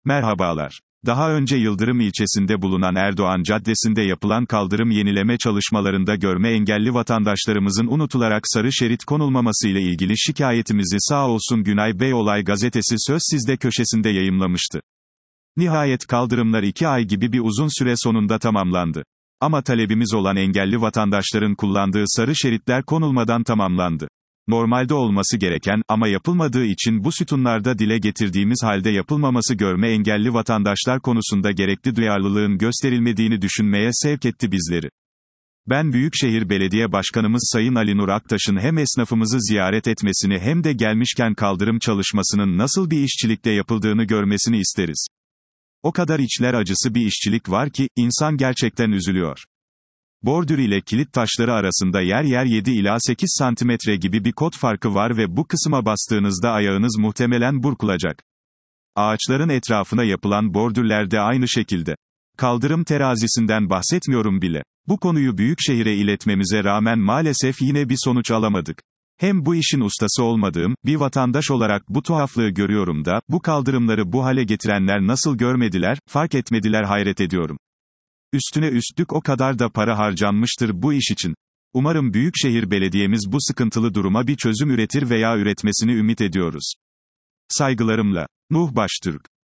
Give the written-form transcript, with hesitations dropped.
Merhabalar. Daha önce Yıldırım ilçesinde bulunan Erdoğan Caddesi'nde yapılan kaldırım yenileme çalışmalarında görme engelli vatandaşlarımızın unutularak sarı şerit konulmaması ile ilgili şikayetimizi sağ olsun Günay Bey Olay Gazetesi Söz Sizde köşesinde yayımlamıştı. Nihayet kaldırımlar 2 ay gibi bir uzun süre sonunda tamamlandı. Ama talebimiz olan engelli vatandaşların kullandığı sarı şeritler konulmadan tamamlandı. Normalde olması gereken ama yapılmadığı için bu sütunlarda dile getirdiğimiz halde yapılmaması görme engelli vatandaşlar konusunda gerekli duyarlılığın gösterilmediğini düşünmeye sevk etti bizleri. Ben Büyükşehir Belediye Başkanımız Sayın Ali Nur Aktaş'ın hem esnafımızı ziyaret etmesini hem de gelmişken kaldırım çalışmasının nasıl bir işçilikle yapıldığını görmesini isteriz. O kadar içler acısı bir işçilik var ki, insan gerçekten üzülüyor. Bordür ile kilit taşları arasında yer yer 7 ila 8 santimetre gibi bir kot farkı var ve bu kısma bastığınızda ayağınız muhtemelen burkulacak. Ağaçların etrafına yapılan bordürler de aynı şekilde. Kaldırım terazisinden bahsetmiyorum bile. Bu konuyu Büyükşehir'e iletmemize rağmen maalesef yine bir sonuç alamadık. Hem bu işin ustası olmadığım bir vatandaş olarak bu tuhaflığı görüyorum da, bu kaldırımları bu hale getirenler nasıl görmediler, fark etmediler hayret ediyorum. Üstüne üstlük o kadar da para harcanmıştır bu iş için. Umarım Büyükşehir Belediye'miz bu sıkıntılı duruma bir çözüm üretir veya üretmesini ümit ediyoruz. Saygılarımla. Nuh Baştürk.